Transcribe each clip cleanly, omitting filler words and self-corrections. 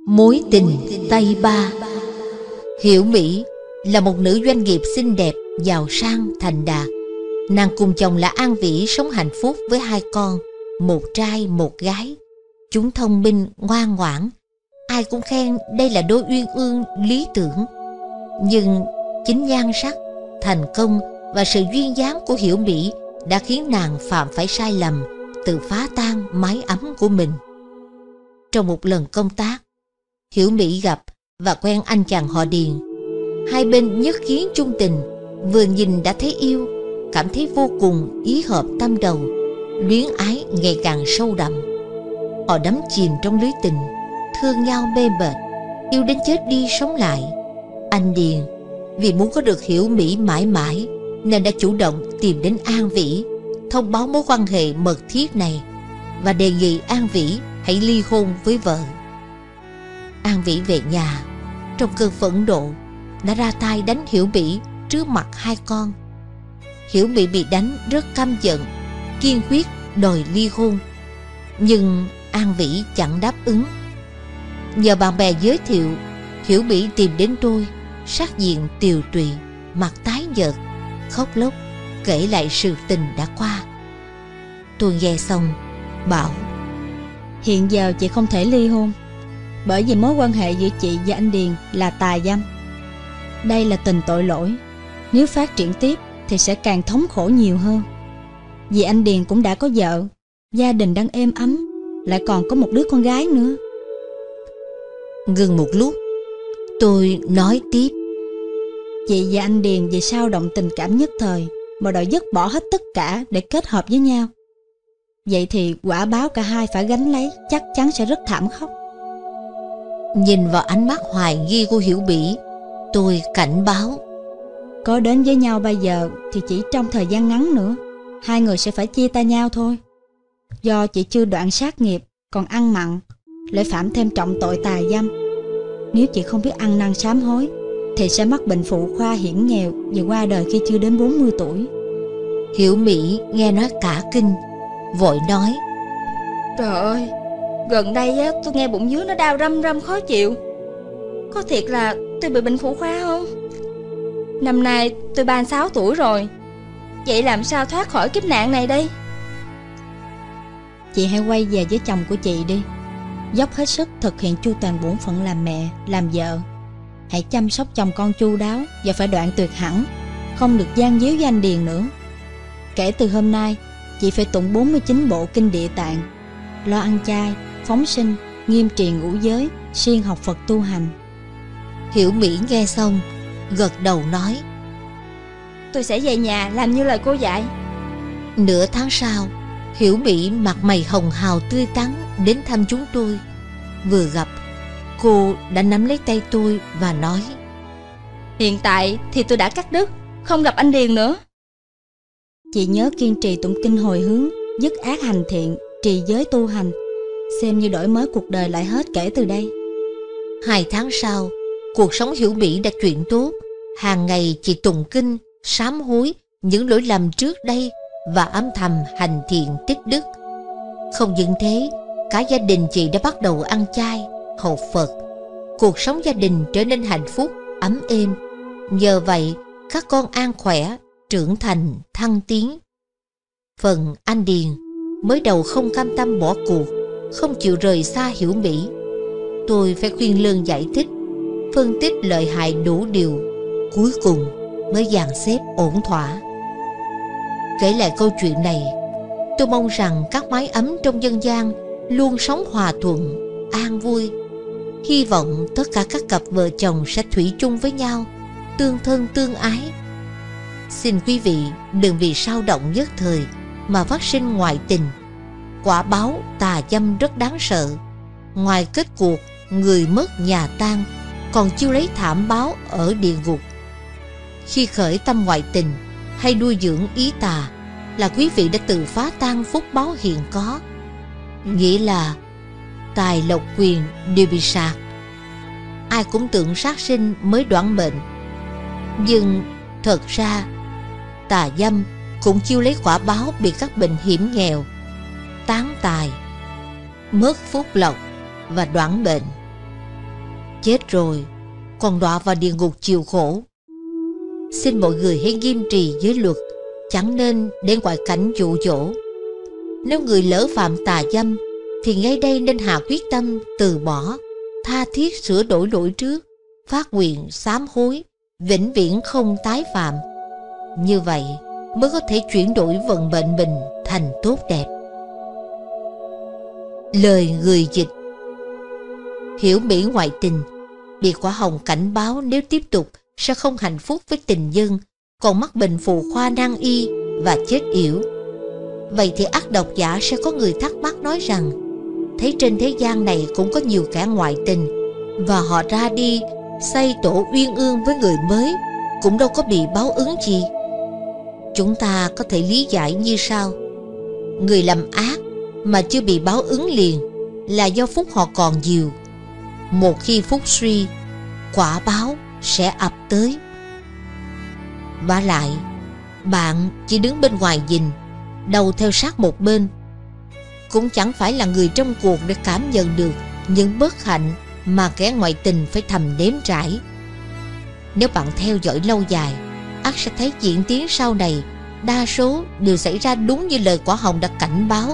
Mối tình Tây Ba. Hiểu Mỹ là một nữ doanh nghiệp xinh đẹp, giàu sang, thành đạt. Nàng cùng chồng là An Vĩ sống hạnh phúc với 2 con, một trai một gái. Chúng thông minh, ngoan ngoãn, ai cũng khen đây là đôi uyên ương lý tưởng. Nhưng chính nhan sắc, thành công và sự duyên dáng của Hiểu Mỹ đã khiến nàng phạm phải sai lầm, tự phá tan mái ấm của mình. Trong một lần công tác, Hiểu Mỹ gặp và quen anh chàng họ Điền. Hai bên nhất kiến chung tình, vừa nhìn đã thấy yêu, cảm thấy vô cùng ý hợp tâm đầu, luyến ái ngày càng sâu đậm. Họ đắm chìm trong lưới tình, thương nhau mê mệt, yêu đến chết đi sống lại. Anh Điền vì muốn có được Hiểu Mỹ mãi mãi nên đã chủ động tìm đến An Vĩ, thông báo mối quan hệ mật thiết này và đề nghị An Vĩ hãy ly hôn với vợ. An Vĩ về nhà trong cơn phẫn nộ đã ra tay đánh Hiểu Mỹ trước mặt 2 con. Hiểu Mỹ bị đánh rất căm giận, kiên quyết đòi ly hôn, nhưng An Vĩ chẳng đáp ứng. Nhờ bạn bè giới thiệu, Hiểu Mỹ tìm đến tôi, sắc diện tiều tụy, mặt tái nhợt, khóc lóc kể lại sự tình đã qua. Tôi nghe xong bảo: hiện giờ chị không thể ly hôn, bởi vì mối quan hệ giữa chị và anh Điền là tà dâm. Đây là tình tội lỗi, nếu phát triển tiếp thì sẽ càng thống khổ nhiều hơn. Vì anh Điền cũng đã có vợ, gia đình đang êm ấm, lại còn có một đứa con gái nữa. Ngừng một lúc, tôi nói tiếp: chị và anh Điền vì sao động tình cảm nhất thời mà đòi dứt bỏ hết tất cả để kết hợp với nhau. Vậy thì quả báo cả hai phải gánh lấy chắc chắn sẽ rất thảm khốc. Nhìn vào ánh mắt hoài nghi của Hiểu Mỹ, tôi cảnh báo: có đến với nhau bây giờ thì chỉ trong thời gian ngắn nữa, hai người sẽ phải chia tay nhau thôi. Do chị chưa đoạn sát nghiệp, còn ăn mặn, lại phạm thêm trọng tội tà dâm. Nếu chị không biết ăn năn sám hối thì sẽ mắc bệnh phụ khoa hiểm nghèo và qua đời khi chưa đến 40 tuổi. Hiểu Mỹ nghe nói cả kinh, vội nói: trời ơi, gần đây á, tôi nghe bụng dưới nó đau răm răm khó chịu. Có thiệt là tôi bị bệnh phụ khoa không? Năm nay tôi 36 tuổi rồi, vậy làm sao thoát khỏi kiếp nạn này đây? Chị hãy quay về với chồng của chị đi, dốc hết sức thực hiện chu toàn bổn phận làm mẹ, làm vợ. Hãy chăm sóc chồng con chu đáo và phải đoạn tuyệt hẳn, không được gian díu với anh Điền nữa. Kể từ hôm nay, chị phải tụng 49 bộ kinh Địa Tạng, lo ăn chay, phóng sinh, nghiêm trì ngũ giới, siêng học Phật tu hành. Hiểu Mỹ nghe xong gật đầu nói: tôi sẽ về nhà làm như lời cô dạy. Nửa tháng sau, Hiểu Mỹ mặt mày hồng hào tươi tắn đến thăm chúng tôi. Vừa gặp, cô đã nắm lấy tay tôi và nói: hiện tại thì tôi đã cắt đứt, không gặp anh Điền nữa. Chị nhớ kiên trì tụng kinh hồi hướng, dứt ác hành thiện, trì giới tu hành, xem như đổi mới cuộc đời lại hết kể từ đây. 2 tháng sau, cuộc sống Hiểu Mỹ đã chuyển tốt. Hàng ngày chị tụng kinh, sám hối những lỗi lầm trước đây và âm thầm hành thiện tích đức. Không những thế, cả gia đình chị đã bắt đầu ăn chay, học Phật. Cuộc sống gia đình trở nên hạnh phúc, ấm êm. Nhờ vậy, các con an khỏe, trưởng thành, thăng tiến. Phần anh Điền mới đầu không cam tâm bỏ cuộc, không chịu rời xa Hiểu Mỹ. Tôi phải khuyên lơn giải thích, phân tích lợi hại đủ điều, cuối cùng mới dàn xếp ổn thỏa. Kể lại câu chuyện này, tôi mong rằng các mái ấm trong dân gian luôn sống hòa thuận, an vui. Hy vọng tất cả các cặp vợ chồng sẽ thủy chung với nhau, tương thân tương ái. Xin quý vị đừng vì sao động nhất thời mà phát sinh ngoại tình. Quả báo tà dâm rất đáng sợ. Ngoài kết cuộc người mất nhà tan, còn chiêu lấy thảm báo ở địa ngục. Khi khởi tâm ngoại tình hay nuôi dưỡng ý tà là quý vị đã tự phá tan phúc báo hiện có, nghĩa là tài lộc quyền đều bị sạc. Ai cũng tưởng sát sinh mới đoạn mệnh, nhưng thật ra tà dâm cũng chiêu lấy quả báo bị các bệnh hiểm nghèo, tán tài, mất phúc lộc và đoạn bệnh. Chết rồi, còn đọa vào địa ngục chịu khổ. Xin mọi người hãy nghiêm trì giới luật, chẳng nên để ngoại cảnh dụ dỗ. Nếu người lỡ phạm tà dâm thì ngay đây nên hạ quyết tâm từ bỏ, tha thiết sửa đổi lỗi trước, phát nguyện sám hối, vĩnh viễn không tái phạm. Như vậy mới có thể chuyển đổi vận mệnh mình thành tốt đẹp. Lời người dịch: Hiểu Mỹ ngoại tình, bị quả hồng cảnh báo nếu tiếp tục sẽ không hạnh phúc với tình nhân, còn mắc bệnh phụ khoa nan y và chết yểu. Vậy thì ắt độc giả sẽ có người thắc mắc nói rằng, thấy trên thế gian này cũng có nhiều kẻ ngoại tình, và họ ra đi xây tổ uyên ương với người mới, cũng đâu có bị báo ứng gì. Chúng ta có thể lý giải như sau: người làm ác mà chưa bị báo ứng liền là do phúc họ còn nhiều. Một khi phúc suy, quả báo sẽ ập tới. Vả lại, bạn chỉ đứng bên ngoài nhìn, đầu theo sát một bên, cũng chẳng phải là người trong cuộc để cảm nhận được những bất hạnh mà kẻ ngoại tình phải thầm nếm trải. Nếu bạn theo dõi lâu dài, ắt sẽ thấy diễn tiến sau này đa số đều xảy ra đúng như lời quả hồng đã cảnh báo.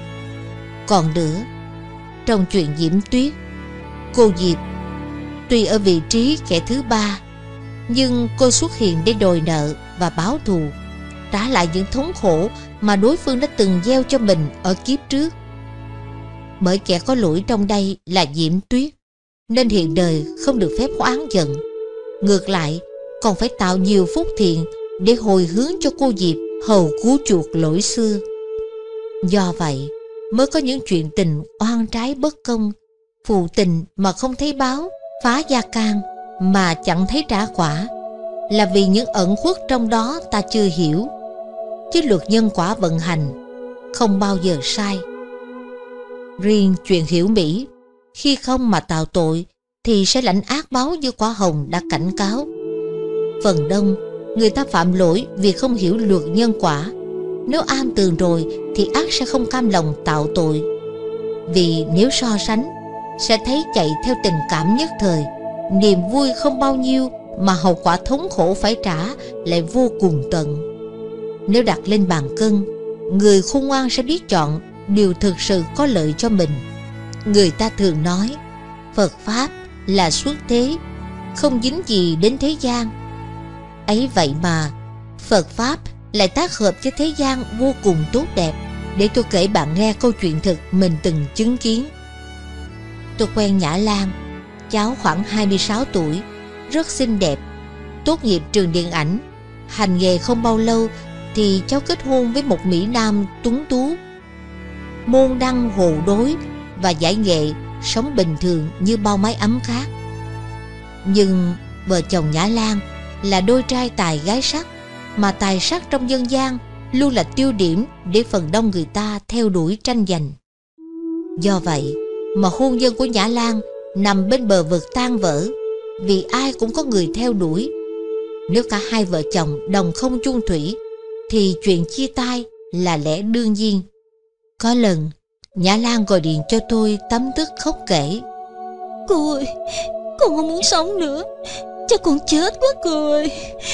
Còn nữa, trong chuyện Diễm Tuyết, cô Diệp tuy ở vị trí kẻ thứ ba, nhưng cô xuất hiện để đòi nợ và báo thù, trả lại những thống khổ mà đối phương đã từng gieo cho mình ở kiếp trước. Bởi kẻ có lỗi trong đây là Diễm Tuyết, nên hiện đời không được phép oán giận. Ngược lại, còn phải tạo nhiều phúc thiện để hồi hướng cho cô Diệp hầu cứu chuộc lỗi xưa. Do vậy mới có những chuyện tình oan trái bất công, phụ tình mà không thấy báo, phá gia can mà chẳng thấy trả quả, là vì những ẩn khuất trong đó ta chưa hiểu. Chứ luật nhân quả vận hành không bao giờ sai. Riêng chuyện Hiểu Mỹ, khi không mà tạo tội thì sẽ lãnh ác báo như quả hồng đã cảnh cáo. Phần đông người ta phạm lỗi vì không hiểu luật nhân quả. Nếu am tường rồi thì ắt sẽ không cam lòng tạo tội. Vì nếu so sánh, sẽ thấy chạy theo tình cảm nhất thời, niềm vui không bao nhiêu mà hậu quả thống khổ phải trả lại vô cùng tận. Nếu đặt lên bàn cân, người khôn ngoan sẽ biết chọn điều thực sự có lợi cho mình. Người ta thường nói Phật Pháp là xuất thế, không dính gì đến thế gian. Ấy vậy mà Phật Pháp lại tác hợp với thế gian vô cùng tốt đẹp. Để tôi kể bạn nghe câu chuyện thực mình từng chứng kiến. Tôi quen Nhã Lan, cháu khoảng 26 tuổi, rất xinh đẹp, tốt nghiệp trường điện ảnh. Hành nghề không bao lâu thì cháu kết hôn với một Mỹ Nam tuấn tú, môn đăng hộ đối và giải nghệ, sống bình thường như bao mái ấm khác. Nhưng vợ chồng Nhã Lan là đôi trai tài gái sắc, mà tài sắc trong dân gian luôn là tiêu điểm để phần đông người ta theo đuổi tranh giành. Do vậy mà hôn nhân của Nhã Lan nằm bên bờ vực tan vỡ, vì ai cũng có người theo đuổi. Nếu cả hai vợ chồng đồng không chung thủy thì chuyện chia tay là lẽ đương nhiên. Có lần Nhã Lan gọi điện cho tôi tấm tức khóc kể: Cô ơi, con không muốn sống nữa, chắc con chết quá cô ơi.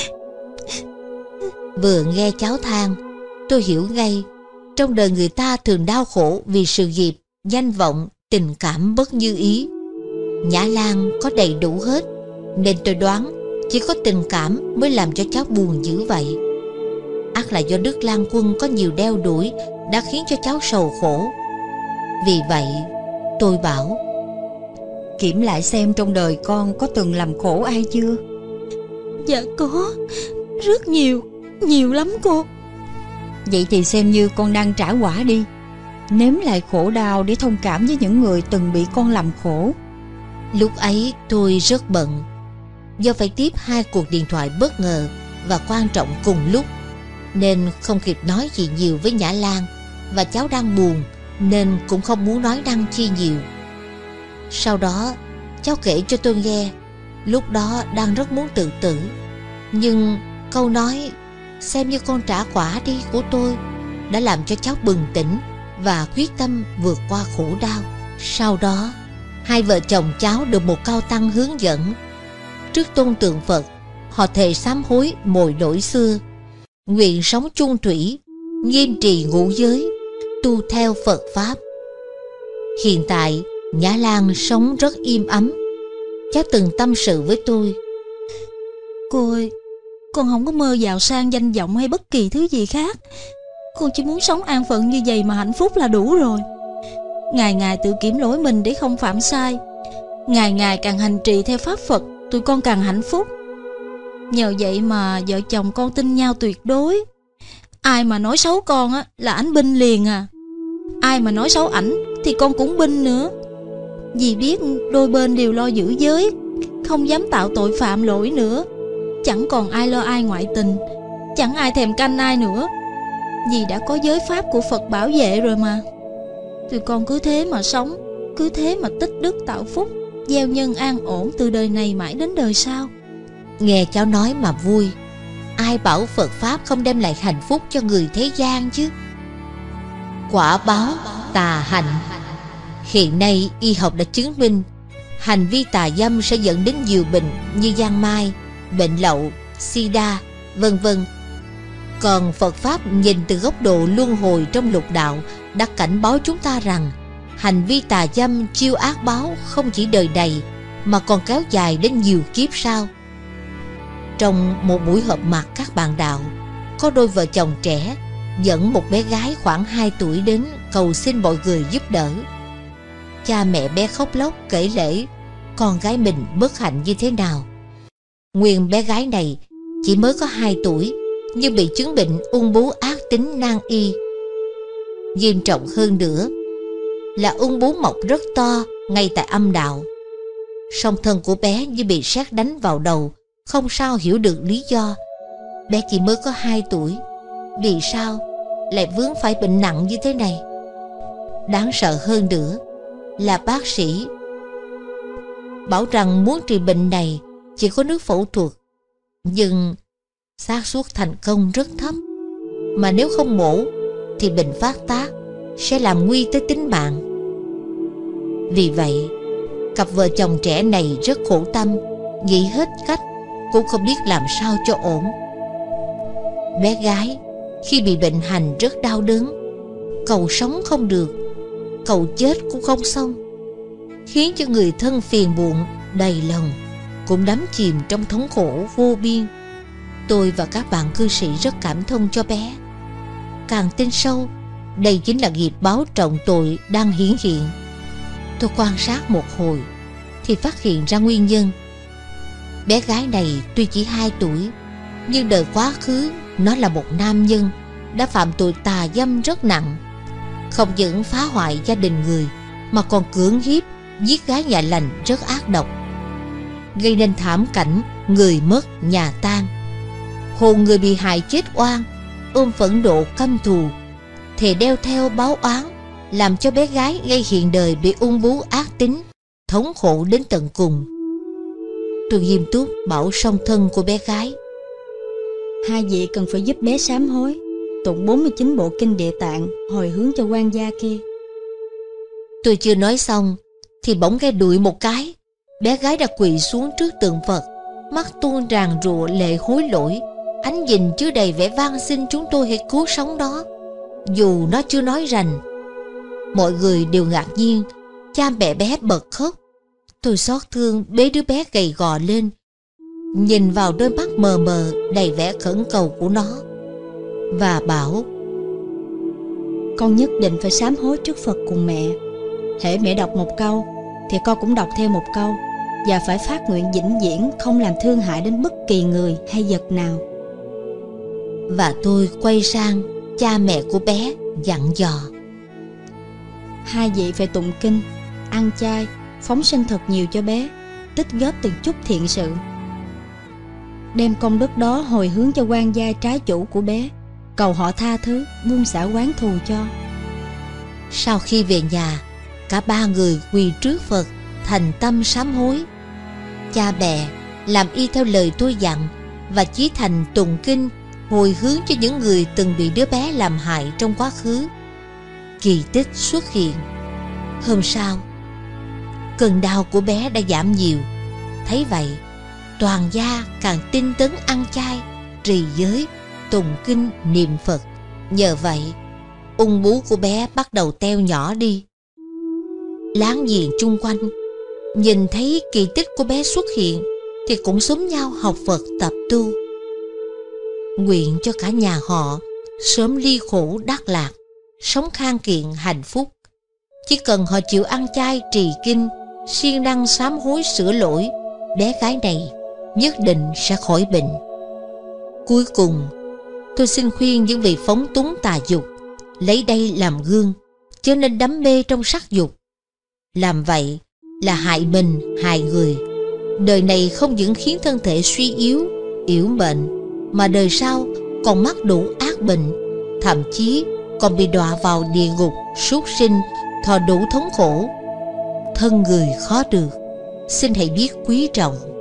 Vừa nghe cháu than, tôi hiểu ngay, trong đời người ta thường đau khổ vì sự nghiệp, danh vọng, tình cảm bất như ý. Nhã Lan có đầy đủ hết, nên tôi đoán chỉ có tình cảm mới làm cho cháu buồn dữ vậy. Ắt là do Đức Lan Quân có nhiều đeo đuổi đã khiến cho cháu sầu khổ. Vì vậy tôi bảo: Kiểm lại xem trong đời con có từng làm khổ ai chưa? Dạ có, rất nhiều, nhiều lắm cô. Vậy thì xem như con đang trả quả đi, nếm lại khổ đau để thông cảm với những người từng bị con làm khổ. Lúc ấy tôi rất bận, do phải tiếp 2 cuộc điện thoại bất ngờ và quan trọng cùng lúc, nên không kịp nói gì nhiều với Nhã Lan, và cháu đang buồn nên cũng không muốn nói năng chi nhiều. Sau đó cháu kể cho tôi nghe, lúc đó đang rất muốn tự tử, nhưng câu nói "xem như con trả quả đi" của tôi đã làm cho cháu bừng tỉnh và quyết tâm vượt qua khổ đau. Sau đó Hai vợ chồng cháu được một cao tăng hướng dẫn. Trước tôn tượng Phật, họ thề sám hối mọi lỗi xưa, nguyện sống chung thủy, nghiêm trì ngũ giới, tu theo Phật Pháp. Hiện tại, Nhã Lan sống rất im ấm. Cháu từng tâm sự với tôi. Cô ơi, con không có mơ giàu sang danh vọng hay bất kỳ thứ gì khác. Con chỉ muốn sống an phận như vậy mà hạnh phúc là đủ rồi. Ngày ngày tự kiểm lỗi mình để không phạm sai. Ngày ngày càng hành trì theo pháp Phật, tụi con càng hạnh phúc. Nhờ vậy mà vợ chồng con tin nhau tuyệt đối. Ai mà nói xấu con á là ảnh binh liền à. Ai mà nói xấu ảnh thì con cũng binh nữa. Vì biết đôi bên đều lo giữ giới, không dám tạo tội phạm lỗi nữa. Chẳng còn ai lo ai ngoại tình, chẳng ai thèm canh ai nữa, vì đã có giới pháp của Phật bảo vệ rồi mà. Tụi con cứ thế mà sống, cứ thế mà tích đức tạo phúc, gieo nhân an ổn từ đời này mãi đến đời sau. Nghe cháu nói mà vui. Ai bảo Phật Pháp không đem lại hạnh phúc cho người thế gian chứ. Quả báo tà hạnh. Hiện nay y học đã chứng minh hành vi tà dâm sẽ dẫn đến nhiều bệnh như giang mai, bệnh lậu, sida, vân vân. Còn Phật Pháp nhìn từ góc độ luân hồi trong lục đạo đã cảnh báo chúng ta rằng hành vi tà dâm chiêu ác báo không chỉ đời này mà còn kéo dài đến nhiều kiếp sau. Trong một buổi họp mặt các bạn đạo, có đôi vợ chồng trẻ dẫn một bé gái khoảng 2 tuổi đến cầu xin mọi người giúp đỡ. Cha mẹ bé khóc lóc kể lể con gái mình bất hạnh như thế nào. Nguyên bé gái này chỉ mới có 2 tuổi nhưng bị chứng bệnh ung bướu ác tính nan y. Nghiêm trọng hơn nữa là ung bướu mọc rất to ngay tại âm đạo. Song thân của bé như bị sét đánh vào đầu, không sao hiểu được lý do. Bé chỉ mới có 2 tuổi, vì sao lại vướng phải bệnh nặng như thế này? Đáng sợ hơn nữa là bác sĩ bảo rằng muốn trị bệnh này chỉ có nước phẫu thuật, nhưng xác suất thành công rất thấp, mà nếu không mổ thì bệnh phát tác sẽ làm nguy tới tính mạng. Vì vậy, cặp vợ chồng trẻ này rất khổ tâm, nghĩ hết cách cũng không biết làm sao cho ổn. Bé gái khi bị bệnh hành rất đau đớn, cầu sống không được, cầu chết cũng không xong, khiến cho người thân phiền muộn đầy lòng, cũng đắm chìm trong thống khổ vô biên. Tôi và các bạn cư sĩ rất cảm thông cho bé. Càng tin sâu, đây chính là nghiệp báo trọng tội đang hiển hiện. Tôi quan sát một hồi thì phát hiện ra nguyên nhân. Bé gái này tuy chỉ 2 tuổi, nhưng đời quá khứ nó là một nam nhân đã phạm tội tà dâm rất nặng. Không những phá hoại gia đình người mà còn cưỡng hiếp, giết gái nhà lành rất ác độc, gây nên thảm cảnh người mất nhà tan. Hồn người bị hại chết oan, ôm phẫn nộ căm thù, thề đeo theo báo oán, làm cho bé gái ngay hiện đời bị ung bướu ác tính, thống khổ đến tận cùng. Tôi nghiêm túc bảo song thân của bé gái: Hai vị cần phải giúp bé sám hối, tụng 49 bộ kinh Địa Tạng, hồi hướng cho quan gia kia. Tôi chưa nói xong thì bỗng nghe đuổi một cái. Bé gái đã quỳ xuống trước tượng Phật, mắt tuôn ràn rụa lệ hối lỗi, ánh nhìn chứa đầy vẻ van xin chúng tôi hãy cứu sống nó, dù nó chưa nói rành. Mọi người đều ngạc nhiên, cha mẹ bé bật khóc. Tôi xót thương bế đứa bé gầy gò lên, nhìn vào đôi mắt mờ mờ đầy vẻ khẩn cầu của nó, và bảo: Con nhất định phải sám hối trước Phật cùng mẹ. Hễ mẹ đọc một câu thì con cũng đọc theo một câu, và phải phát nguyện vĩnh viễn không làm thương hại đến bất kỳ người hay vật nào. Và tôi quay sang cha mẹ của bé dặn dò: Hai vị phải tụng kinh, ăn chay, phóng sinh thật nhiều cho bé, tích góp từng chút thiện sự, đem công đức đó hồi hướng cho quan gia trái chủ của bé, cầu họ tha thứ, buông xả oán thù cho. Sau khi về nhà, cả ba người quỳ trước Phật thành tâm sám hối. Cha mẹ làm y theo lời tôi dặn và chí thành tụng kinh hồi hướng cho những người từng bị đứa bé làm hại trong quá khứ. Kỳ tích xuất hiện. Hôm sau, Cơn đau của bé đã giảm nhiều. Thấy vậy, toàn gia càng tinh tấn ăn chay, trì giới, tụng kinh, niệm Phật. Nhờ vậy, ung bướu của bé bắt đầu teo nhỏ đi. Láng giềng chung quanh nhìn thấy kỳ tích của bé xuất hiện thì cũng xúm nhau học Phật tập tu. Nguyện cho cả nhà họ sớm ly khổ đắc lạc, sống khang kiện hạnh phúc. Chỉ cần họ chịu ăn chay trì kinh, siêng năng sám hối sửa lỗi, bé gái này nhất định sẽ khỏi bệnh. Cuối cùng, tôi xin khuyên những vị phóng túng tà dục lấy đây làm gương, chớ nên đắm mê trong sắc dục. Làm vậy là hại mình, hại người. Đời này không những khiến thân thể suy yếu, yểu mệnh, mà đời sau còn mắc đủ ác bệnh, thậm chí còn bị đọa vào địa ngục, súc sinh, thọ đủ thống khổ. Thân người khó được, xin hãy biết quý trọng.